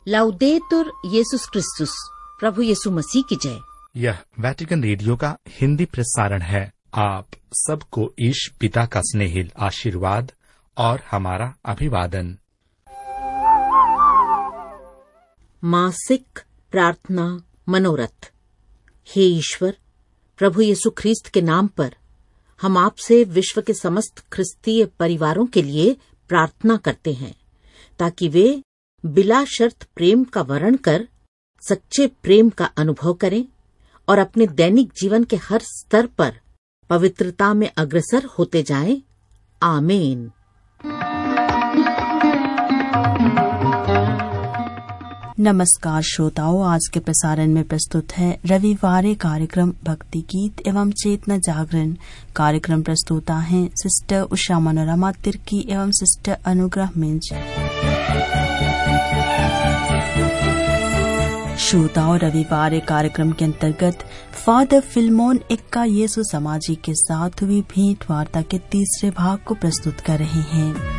लाउदेतुर येसुस क्रिस्तुस, प्रभु यीशु मसीह की जय। यह वेटिकन रेडियो का हिंदी प्रसारण है। आप सबको ईश पिता का स्नेहिल आशीर्वाद और हमारा अभिवादन। मासिक प्रार्थना मनोरथ। हे ईश्वर, प्रभु यीशु ख्रीस्त के नाम पर हम आपसे विश्व के समस्त ख्रिस्तीय परिवारों के लिए प्रार्थना करते हैं, ताकि वे बिला शर्त प्रेम का वर्ण कर सच्चे प्रेम का अनुभव करें और अपने दैनिक जीवन के हर स्तर पर पवित्रता में अग्रसर होते जाएं। आमीन। नमस्कार श्रोताओं, आज के प्रसारण में प्रस्तुत है रविवार कार्यक्रम भक्ति गीत एवं चेतना जागरण। कार्यक्रम प्रस्तुता हैं सिस्टर उषा मनोरमा तिर्की एवं सिस्टर अनुग्रह मिंज। श्रोताओं, रविवार कार्यक्रम के अंतर्गत फादर फिल्मोन एक्का येसु समाजी के साथ हुई भेंट वार्ता के तीसरे भाग को प्रस्तुत कर रहे हैं।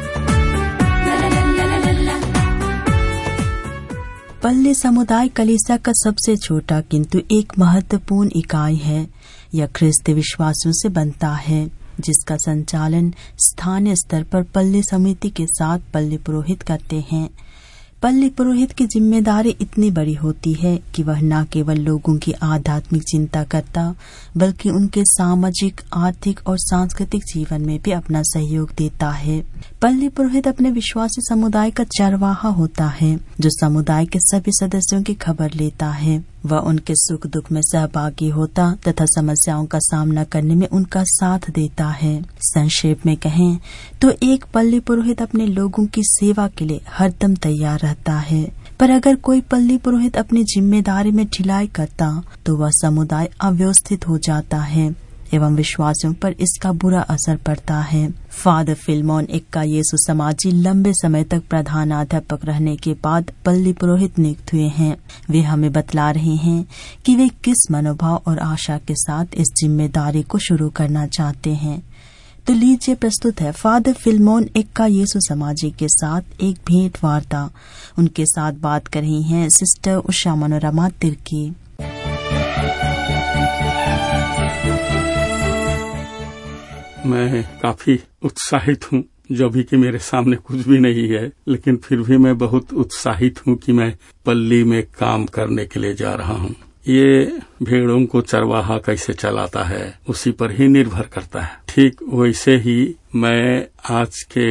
पल्ले समुदाय कलीसिया का सबसे छोटा किंतु एक महत्वपूर्ण इकाई है। यह ख्रिस्त विश्वासियों से बनता है, जिसका संचालन स्थानीय स्तर पर पल्ले समिति के साथ पल्ले पुरोहित करते हैं। पल्ले पुरोहित की जिम्मेदारी इतनी बड़ी होती है कि वह न केवल लोगों की आध्यात्मिक चिंता करता, बल्कि उनके सामाजिक, आर्थिक और सांस्कृतिक जीवन में भी अपना सहयोग देता है। पल्ले पुरोहित अपने विश्वासी समुदाय का चरवाहा होता है, जो समुदाय के सभी सदस्यों की खबर लेता है। वह उनके सुख दुख में सहभागी होता तथा समस्याओं का सामना करने में उनका साथ देता है। संक्षेप में कहें तो एक पल्ली पुरोहित अपने लोगों की सेवा के लिए हरदम तैयार रहता है। पर अगर कोई पल्ली पुरोहित अपनी जिम्मेदारी में ढिलाई करता तो वह समुदाय अव्यवस्थित हो जाता है एवं विश्वासियों पर इसका बुरा असर पड़ता है। फादर फिल्मोन एक्का येसु समाजी लंबे समय तक प्रधानाध्यापक रहने के बाद पल्ली पुरोहित नियुक्त हुए हैं। वे हमें बतला रहे हैं कि वे किस मनोभाव और आशा के साथ इस जिम्मेदारी को शुरू करना चाहते हैं। तो लीजिए, प्रस्तुत है फादर फिल्मोन एक्का येसु समाजी के साथ एक भेंट वार्ता। उनके साथ बात कर रही हैं सिस्टर उषा मनोरमा तिर्की। मैं काफी उत्साहित हूँ, जो भी कि मेरे सामने कुछ भी नहीं है, लेकिन फिर भी मैं बहुत उत्साहित हूँ कि मैं पल्ली में काम करने के लिए जा रहा हूँ। ये भेड़ों को चरवाहा कैसे चलाता है उसी पर ही निर्भर करता है। ठीक वैसे ही मैं आज के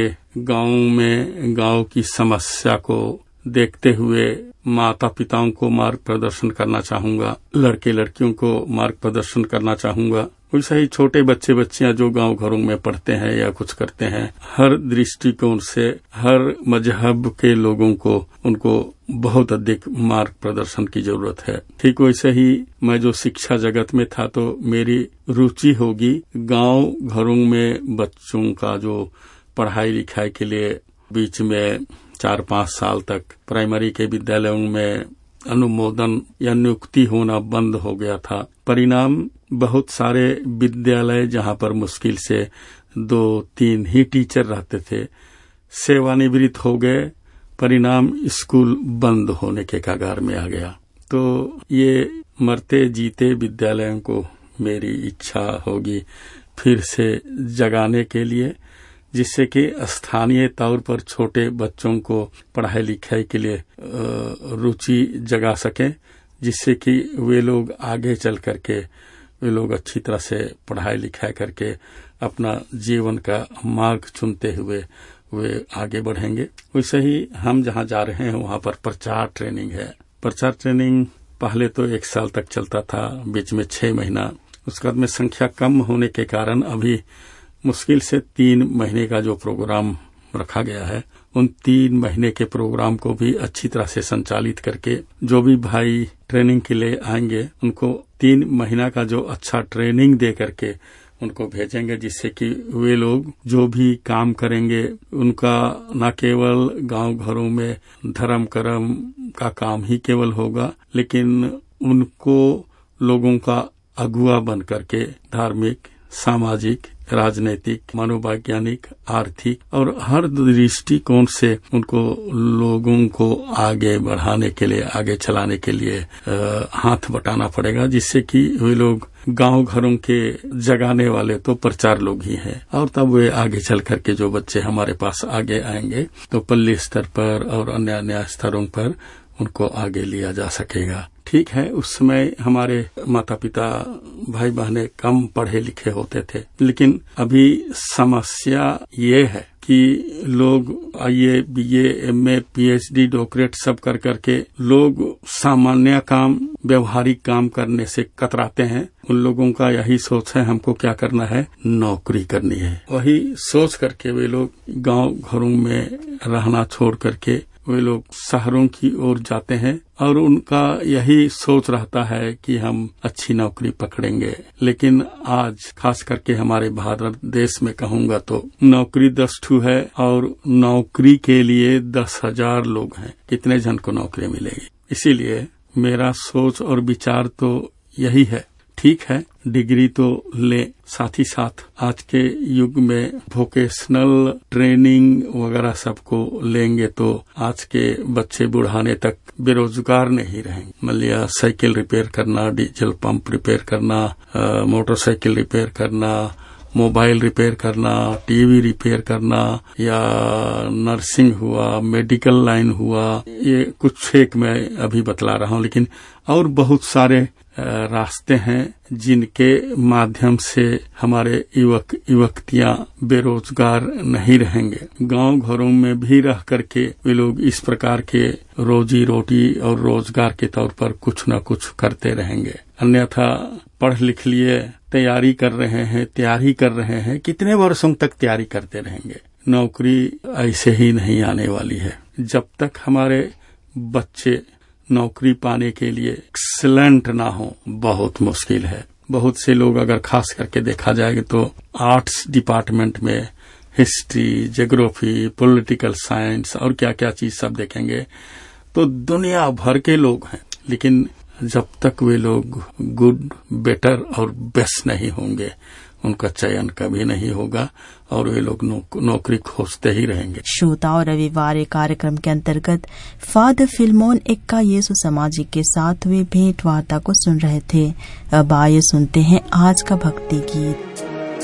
गांव की समस्या को देखते हुए माता पिताओं को मार्ग प्रदर्शन करना चाहूंगा, लड़के लड़कियों को मार्ग प्रदर्शन करना चाहूंगा। वैसे ही छोटे बच्चे बच्चियां जो गांव घरों में पढ़ते हैं या कुछ करते हैं, हर दृष्टिकोण से हर मजहब के लोगों को उनको बहुत अधिक मार्ग प्रदर्शन की जरूरत है। ठीक वैसे ही मैं जो शिक्षा जगत में था तो मेरी रुचि होगी गांव घरों में बच्चों का जो पढ़ाई लिखाई के लिए बीच में 4-5 साल तक प्राइमरी के विद्यालयों में अनुमोदन या नियुक्ति होना बंद हो गया था। परिणाम बहुत सारे विद्यालय जहां पर मुश्किल से 2-3 ही टीचर रहते थे, सेवानिवृत्त हो गए। परिणाम स्कूल बंद होने के कगार में आ गया। तो ये मरते जीते विद्यालयों को मेरी इच्छा होगी फिर से जगाने के लिए, जिससे कि स्थानीय तौर पर छोटे बच्चों को पढ़ाई लिखाई के लिए रुचि जगा सकें, जिससे कि वे लोग आगे चल करके वे लोग अच्छी तरह से पढ़ाई लिखाई करके अपना जीवन का मार्ग चुनते हुए वे आगे बढ़ेंगे। वैसे ही हम जहां जा रहे हैं वहां पर प्रचार ट्रेनिंग है। प्रचार ट्रेनिंग पहले तो 1 साल तक चलता था, बीच में 6 महीना। उसके बाद में संख्या कम होने के कारण अभी मुश्किल से 3 महीने का जो प्रोग्राम रखा गया है, उन 3 महीने के प्रोग्राम को भी अच्छी तरह से संचालित करके जो भी भाई ट्रेनिंग के लिए आएंगे उनको 3 महीना का जो अच्छा ट्रेनिंग दे करके उनको भेजेंगे, जिससे कि वे लोग जो भी काम करेंगे उनका न केवल गांव घरों में धर्म कर्म का काम ही केवल होगा, लेकिन उनको लोगों का अगुआ बन करके धार्मिक, सामाजिक राजनीतिक, मनोवैज्ञानिक, आर्थिक और हर दृष्टिकोण से उनको लोगों को आगे बढ़ाने के लिए, आगे चलाने के लिए हाथ बटाना पड़ेगा, जिससे कि वे लोग गांव घरों के जगाने वाले तो प्रचार लोग ही हैं, और तब वे आगे चल करके जो बच्चे हमारे पास आगे आएंगे तो पल्ली स्तर पर और अन्य स्तरों पर उनको आगे लिया जा सकेगा। ठीक है, उस समय हमारे माता पिता, भाई बहनें कम पढ़े लिखे होते थे, लेकिन अभी समस्या ये है कि लोग IAA, BA, MA, PhD, doctorate सब कर करके लोग सामान्य काम, व्यवहारिक काम करने से कतराते हैं। उन लोगों का यही सोच है, हमको क्या करना है, नौकरी करनी है। वही सोच करके वे लोग गांव घरों में रहना छोड़ करके वे लोग शहरों की ओर जाते हैं, और उनका यही सोच रहता है कि हम अच्छी नौकरी पकड़ेंगे। लेकिन आज खास करके हमारे भारत देश में कहूंगा तो नौकरी 10 ठू है, और नौकरी के लिए 10,000 लोग हैं। कितने जन को नौकरी मिलेगी? इसीलिए मेरा सोच और विचार तो यही है, ठीक है, डिग्री तो ले, साथ ही साथ आज के युग में वोकेशनल ट्रेनिंग वगैरह सबको लेंगे तो आज के बच्चे बुढ़ाने तक बेरोजगार नहीं रहेंगे। मान लिया साइकिल रिपेयर करना, डीजल पंप रिपेयर करना, मोटरसाइकिल रिपेयर करना, मोबाइल रिपेयर करना, टीवी रिपेयर करना, या नर्सिंग हुआ, मेडिकल लाइन हुआ, ये कुछ एक मैं अभी बतला रहा हूँ, लेकिन और बहुत सारे रास्ते हैं जिनके माध्यम से हमारे युवक युवतियां बेरोजगार नहीं रहेंगे। गांव घरों में भी रह करके वे लोग इस प्रकार के रोजी रोटी और रोजगार के तौर पर कुछ न कुछ करते रहेंगे। अन्यथा पढ़ लिख लिए तैयारी कर रहे हैं, कितने वर्षों तक तैयारी करते रहेंगे? नौकरी ऐसे ही नहीं आने वाली है। जब तक हमारे बच्चे नौकरी पाने के लिए एक्सीलेंट ना हो, बहुत मुश्किल है। बहुत से लोग अगर खास करके देखा जाए तो आर्ट्स डिपार्टमेंट में हिस्ट्री, ज्योग्राफी, पॉलिटिकल साइंस और क्या क्या चीज सब देखेंगे तो दुनिया भर के लोग हैं, लेकिन जब तक वे लोग गुड, बेटर और बेस्ट नहीं होंगे उनका चयन कभी नहीं होगा और वे लोग नौकरी खोजते ही रहेंगे। श्रोताओं, रविवार कार्यक्रम के अंतर्गत फादर फिल्मोन एक्का यीशु समाजी के साथ हुए भेंट वार्ता को सुन रहे थे। अब आइए सुनते हैं आज का भक्ति गीत।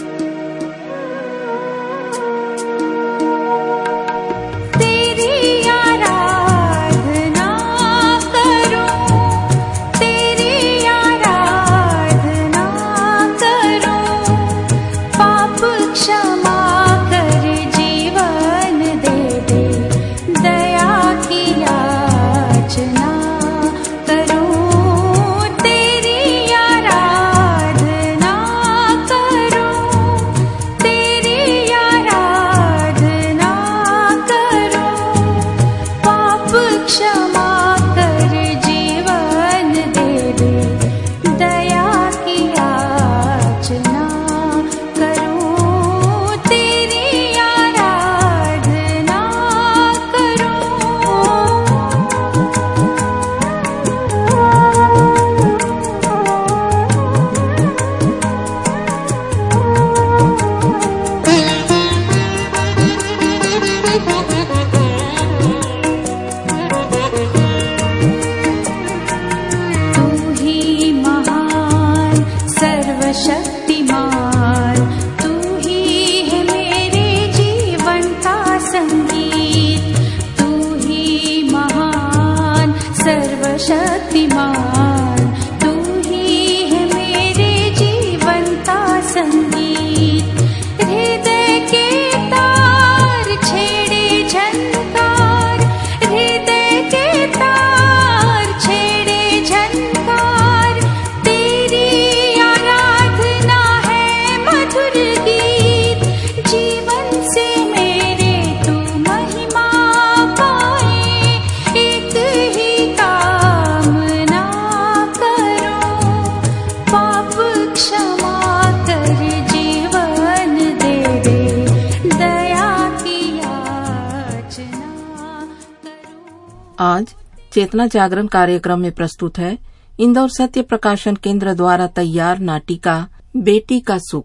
आज चेतना जागरण कार्यक्रम में प्रस्तुत है इंदौर सत्य प्रकाशन केंद्र द्वारा तैयार नाटिका बेटी का सुख।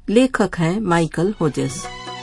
लेखक हैं माइकल होजेस।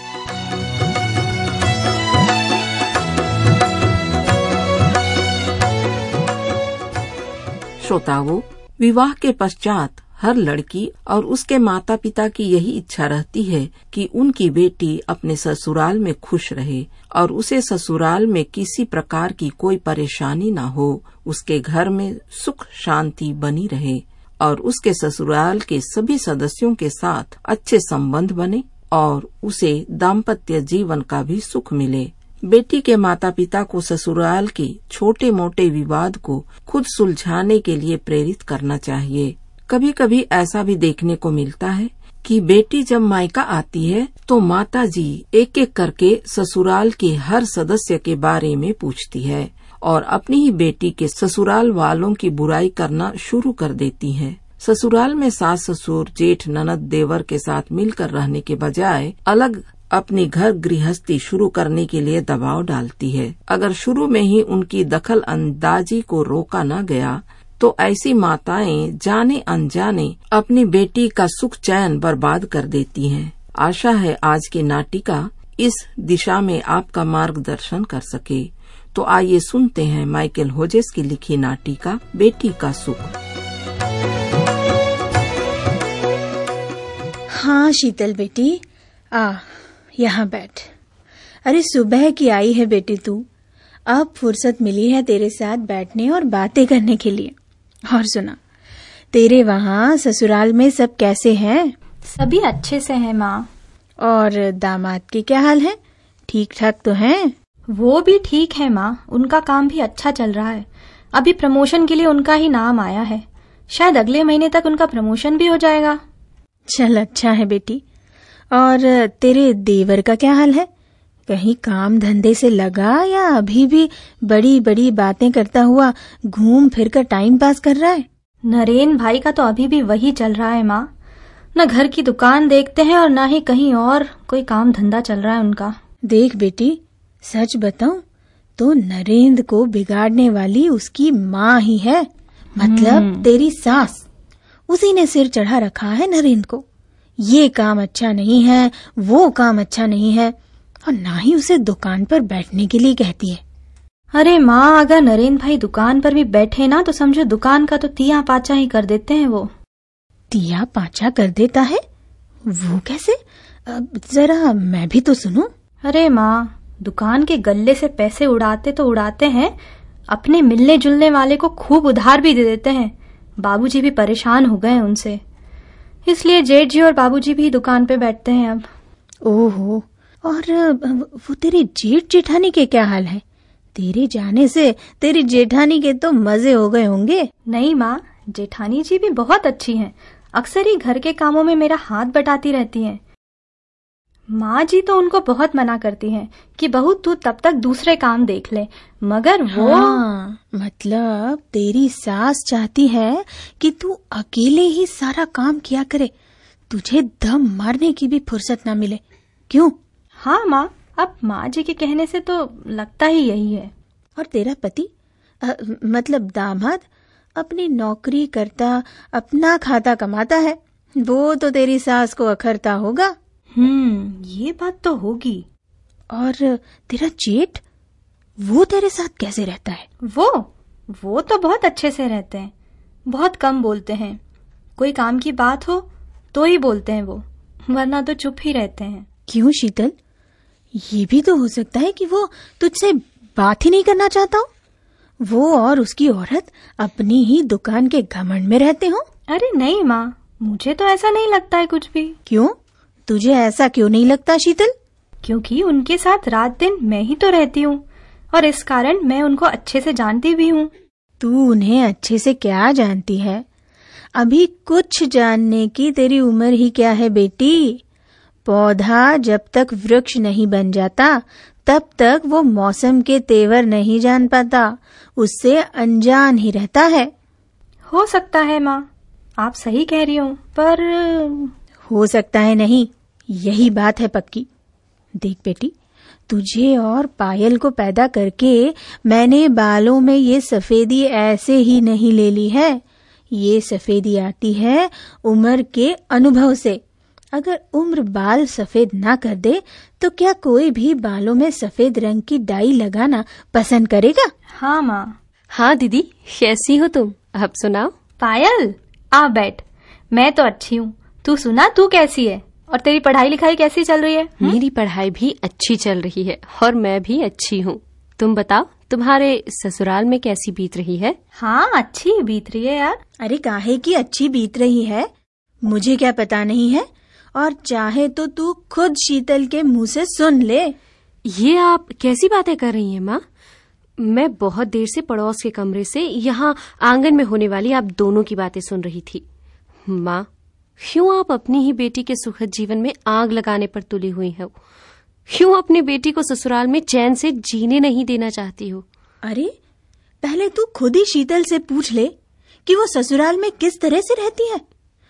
श्रोताओं, विवाह के पश्चात हर लड़की और उसके माता पिता की यही इच्छा रहती है कि उनकी बेटी अपने ससुराल में खुश रहे और उसे ससुराल में किसी प्रकार की कोई परेशानी न हो, उसके घर में सुख शांति बनी रहे और उसके ससुराल के सभी सदस्यों के साथ अच्छे संबंध बने और उसे दाम्पत्य जीवन का भी सुख मिले। बेटी के माता पिता को ससुराल के छोटे मोटे विवाद को खुद सुलझाने के लिए प्रेरित करना चाहिए। कभी कभी ऐसा भी देखने को मिलता है कि बेटी जब मायका आती है तो माता जी एक एक करके ससुराल के हर सदस्य के बारे में पूछती है और अपनी ही बेटी के ससुराल वालों की बुराई करना शुरू कर देती है। ससुराल में सास ससुर जेठ ननद देवर के साथ मिलकर रहने के बजाय अलग अपनी घर गृहस्थी शुरू करने के लिए दबाव डालती है। अगर शुरू में ही उनकी दखल अंदाजी को रोका न गया तो ऐसी माताएं जाने अनजाने अपनी बेटी का सुख चैन बर्बाद कर देती हैं। आशा है आज की नाटिका इस दिशा में आपका मार्गदर्शन कर सके। तो आइए सुनते हैं माइकल होजेस की लिखी नाटिका बेटी का सुख। हाँ शीतल बेटी, आ यहाँ बैठ। अरे सुबह की आई है बेटी तू, अब फुर्सत मिली है तेरे साथ बैठने और बातें करने के लिए। और सुना, तेरे वहाँ ससुराल में सब कैसे हैं? सभी अच्छे से हैं माँ। और दामाद के क्या हाल है? ठीक ठाक तो हैं? वो भी ठीक है माँ, उनका काम भी अच्छा चल रहा है। अभी प्रमोशन के लिए उनका ही नाम आया है, शायद अगले महीने तक उनका प्रमोशन भी हो जाएगा। चल अच्छा है बेटी। और तेरे देवर का क्या हाल है? कहीं काम धंधे से लगा या अभी भी बड़ी बड़ी बातें करता हुआ घूम फिर कर टाइम पास कर रहा है? नरेन भाई का तो अभी भी वही चल रहा है माँ, न घर की दुकान देखते हैं और न ही कहीं और कोई काम धंधा चल रहा है उनका। देख बेटी, सच बताऊं तो नरेंद्र को बिगाड़ने वाली उसकी माँ ही है, मतलब तेरी सास। उसी ने सिर चढ़ा रखा है नरेंद्र को। ये काम अच्छा नहीं है, वो काम अच्छा नहीं है, और ना ही उसे दुकान पर बैठने के लिए कहती है। अरे माँ, अगर नरेंद्र भाई दुकान पर भी बैठे ना तो समझो दुकान का तो तिया पाचा ही कर देते हैं। वो तिया पाचा कर देता है? वो कैसे? जरा मैं भी तो सुनूं। अरे माँ, दुकान के गल्ले से पैसे उड़ाते तो उड़ाते हैं, अपने मिलने जुलने वाले को खूब उधार भी दे देते हैं। बाबूजी भी परेशान हो गए उनसे, इसलिए जेठ जी और बाबूजी भी दुकान पे बैठते हैं अब। ओहो, और वो तेरी जेठ जेठानी के क्या हाल है? तेरे जाने से तेरी जेठानी के तो मजे हो गए होंगे। नहीं माँ, जेठानी जी भी बहुत अच्छी हैं, अक्सर ही घर के कामों में मेरा हाथ बटाती रहती हैं। माँ जी तो उनको बहुत मना करती हैं कि बहू तू तब तक दूसरे काम देख ले, मगर वो मतलब तेरी सास चाहती है कि तू अकेले ही सारा काम किया करे, तुझे दम मारने की भी फुर्सत ना मिले, क्यों? हाँ माँ, अब माँ जी के कहने से तो लगता ही यही है। और तेरा पति मतलब दामाद अपनी नौकरी करता, अपना खाता कमाता है, वो तो तेरी सास को अखरता होगा। ये बात तो होगी। और तेरा जेठ, वो तेरे साथ कैसे रहता है? वो तो बहुत अच्छे से रहते हैं, बहुत कम बोलते हैं। कोई काम की बात हो तो ही बोलते हैं वो, वरना तो चुप ही रहते हैं। क्यों शीतल? ये भी तो हो सकता है कि वो तुझसे बात ही नहीं करना चाहता हो। वो और उसकी औरत अपनी ही दुकान के घमंड में रहते हो। अरे नहीं माँ, मुझे तो ऐसा नहीं लगता है कुछ भी। क्यों? तुझे ऐसा क्यों नहीं लगता शीतल? क्योंकि उनके साथ रात दिन मैं ही तो रहती हूँ और इस कारण मैं उनको अच्छे से जानती भी हूँ। तू उन्हें अच्छे से क्या जानती है? अभी कुछ जानने की तेरी उम्र ही क्या है बेटी। पौधा जब तक वृक्ष नहीं बन जाता तब तक वो मौसम के तेवर नहीं जान पाता, उससे अनजान ही रहता है। हो सकता है माँ, आप सही कह रही हो, पर हो सकता है नहीं, यही बात है पक्की। देख बेटी, तुझे और पायल को पैदा करके मैंने बालों में ये सफेदी ऐसे ही नहीं ले ली है। ये सफेदी आती है उम्र के अनुभव से। अगर उम्र बाल सफेद ना कर दे तो क्या कोई भी बालों में सफेद रंग की डाई लगाना पसंद करेगा? हाँ माँ। हाँ दीदी, कैसी हो तुम? अब सुनाओ। पायल, आ बैठ। मैं तो अच्छी हूँ, तू सुना, तू कैसी है? और तेरी पढ़ाई लिखाई कैसी चल रही है? मेरी पढ़ाई भी अच्छी चल रही है और मैं भी अच्छी हूँ। तुम बताओ, तुम्हारे ससुराल में कैसी बीत रही है? हाँ, अच्छी बीत रही है यार। अरे काहे की अच्छी बीत रही है, मुझे क्या पता नहीं है? और चाहे तो तू खुद शीतल के मुंह से सुन ले। ये आप कैसी बातें कर रही हैं माँ? मैं बहुत देर से पड़ोस के कमरे से यहाँ आंगन में होने वाली आप दोनों की बातें सुन रही थी। माँ, क्यों आप अपनी ही बेटी के सुखद जीवन में आग लगाने पर तुली हुई हो? क्यों अपनी बेटी को ससुराल में चैन से जीने नहीं देना चाहती हो? अरे पहले तू खुद ही शीतल से पूछ ले कि वो ससुराल में किस तरह से रहती है।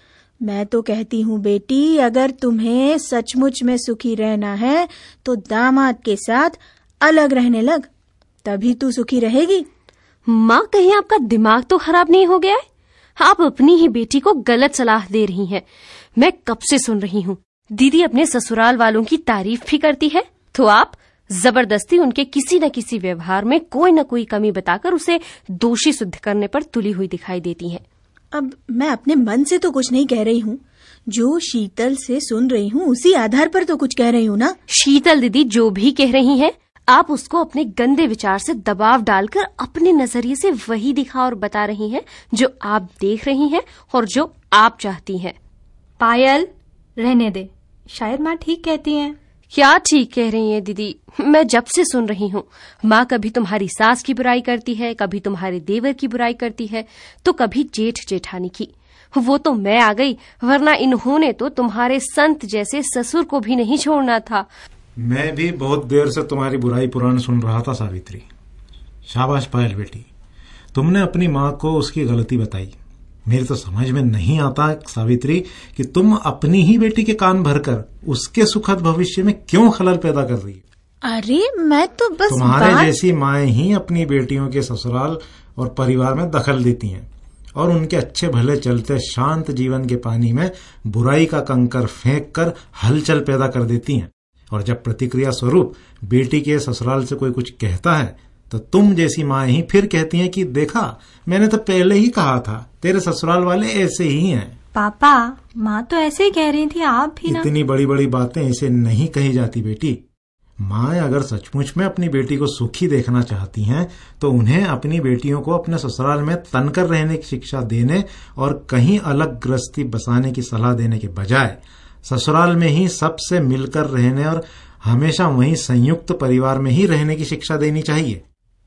मैं तो कहती हूँ बेटी, अगर तुम्हें सचमुच में सुखी रहना है तो दामाद के साथ अलग रहने लग, तभी तू सुखी रहेगी। माँ, कहीं आपका दिमाग तो खराब नहीं हो गया है? आप अपनी ही बेटी को गलत सलाह दे रही हैं। मैं कब से सुन रही हूँ। दीदी अपने ससुराल वालों की तारीफ भी करती है, तो आप जबरदस्ती उनके किसी न किसी व्यवहार में कोई न कोई कमी बताकर उसे दोषी सिद्ध करने पर तुली हुई दिखाई देती हैं। अब मैं अपने मन से तो कुछ नहीं कह रही हूँ, जो शीतल से सुन रही हूँ उसी आधार पर तो कुछ कह रही हूँ ना। शीतल दीदी जो भी कह रही हैं, आप उसको अपने गंदे विचार से दबाव डालकर अपने नजरिए से वही दिखा और बता रही हैं जो आप देख रही हैं और जो आप चाहती हैं। पायल, रहने दे, शायद माँ ठीक कहती हैं। क्या ठीक कह रही हैं दीदी? मैं जब से सुन रही हूँ, माँ कभी तुम्हारी सास की बुराई करती है, कभी तुम्हारे देवर की बुराई करती है, तो कभी जेठ जेठानी की। वो तो मैं आ गई, वरना इन्होंने तो तुम्हारे संत जैसे ससुर को भी नहीं छोड़ना था। मैं भी बहुत देर से तुम्हारी बुराई पुराण सुन रहा था सावित्री। शाबाश पायल बेटी, तुमने अपनी माँ को उसकी गलती बताई। मेरी तो समझ में नहीं आता सावित्री कि तुम अपनी ही बेटी के कान भरकर उसके सुखद भविष्य में क्यों खलल पैदा कर रही है। अरे मैं तो बस तुम्हारे जैसी माएं ही अपनी बेटियों के ससुराल और परिवार में दखल देती हैं और उनके अच्छे भले चलते शांत जीवन के पानी में बुराई का कंकर फेंक कर हलचल पैदा कर देती हैं। और जब प्रतिक्रिया स्वरूप बेटी के ससुराल से कोई कुछ कहता है तो तुम जैसी माँ ही फिर कहती हैं कि देखा, मैंने तो पहले ही कहा था, तेरे ससुराल वाले ऐसे ही हैं। पापा, माँ तो ऐसे ही कह रही थी, आप भी ना। इतनी बड़ी बड़ी बातें इसे नहीं कही जाती बेटी। माँ अगर सचमुच में अपनी बेटी को सुखी देखना चाहती हैं तो उन्हें अपनी बेटियों को अपने ससुराल में तनकर रहने की शिक्षा देने और कहीं अलग गृहस्थी बसाने की सलाह देने के बजाय ससुराल में ही सबसे मिलकर रहने और हमेशा वहीं संयुक्त परिवार में ही रहने की शिक्षा देनी चाहिए।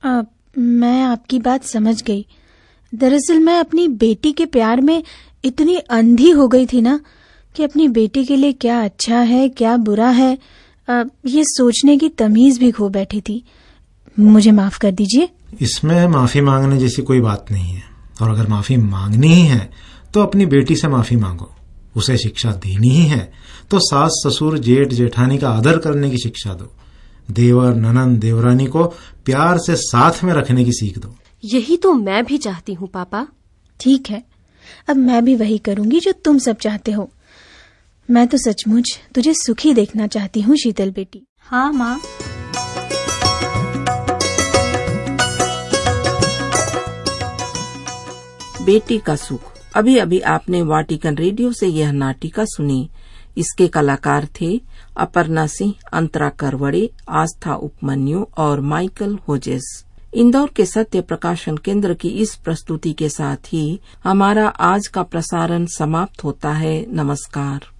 मैं आपकी बात समझ गई। दरअसल मैं अपनी बेटी के प्यार में इतनी अंधी हो गई थी ना कि अपनी बेटी के लिए क्या अच्छा है क्या बुरा है ये सोचने की तमीज भी खो बैठी थी। मुझे माफ कर दीजिए। इसमें माफी मांगने जैसी कोई बात नहीं है, और अगर माफी मांगनी ही है तो अपनी बेटी से माफी मांगो। उसे शिक्षा देनी ही है तो सास ससुर जेठ जेठानी का आदर करने की शिक्षा दो। देवर ननंद देवरानी को प्यार से साथ में रखने की सीख दो। यही तो मैं भी चाहती हूँ पापा। ठीक है, अब मैं भी वही करूंगी जो तुम सब चाहते हो। मैं तो सचमुच तुझे सुखी देखना चाहती हूँ शीतल बेटी। हाँ माँ। बेटी का सुख। अभी अभी आपने वाटिकन रेडियो से यह नाटिका सुनी। इसके कलाकार थे अपर्णा सिंह, अंतरा करवड़े, आस्था उपमन्यु और माइकल होजेस। इंदौर के सत्य प्रकाशन केंद्र की इस प्रस्तुति के साथ ही हमारा आज का प्रसारण समाप्त होता है। नमस्कार।